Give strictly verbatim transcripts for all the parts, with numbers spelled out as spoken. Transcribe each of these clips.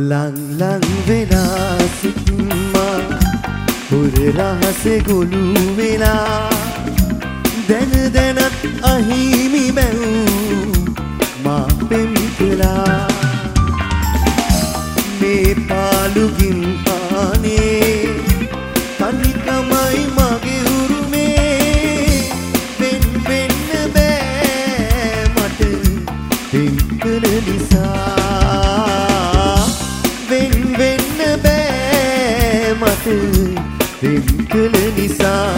ලං ලං වෙලා සිටින්මා පුර රහසේ ගොළු වෙලා දැන දැනත් අහිමි බැව් මා පෙම් කළා මේ පාළුගින් පානේ තනිකමයි මගේ උරුමේ වෙන් වෙන්න බෑ මට පෙම් කළ නිසා වෙන් වෙන්න බෑ මට පෙම් කළ නිසා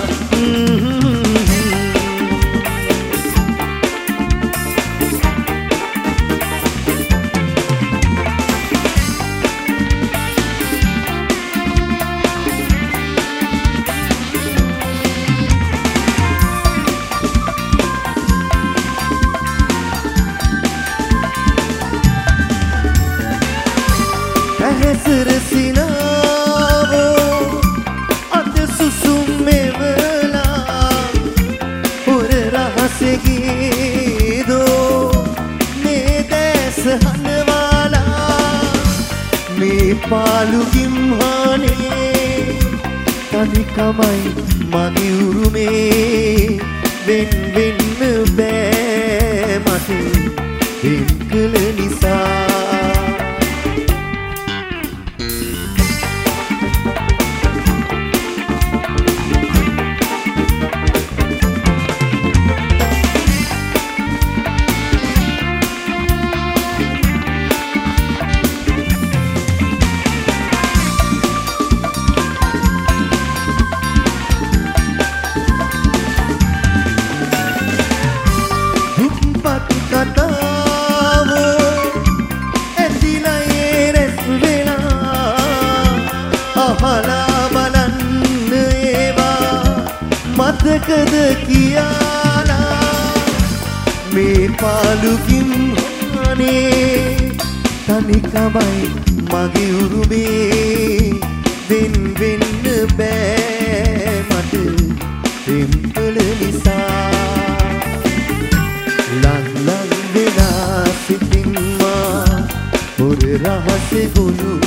සිනාවෝ අද සුසුම් මෙවලා පුර රහසේ ගීදෝ මේ දැස හනවාලා මේ පාළුගිම් හානේ තනිකමයි මගේ උරුමේ වෙන් වෙන්න බෑ මට පෙම් කළ නිසා බලන්න ඒවා මතකද කියලා මේ පාළුගිම් හානේ තනිකමයි මගේ උරුමේ වෙන් වෙන්න බෑ මට පෙම් කළ නිසා ලං ලං වෙලා සිටින්මා පුර රහසේ ගොළු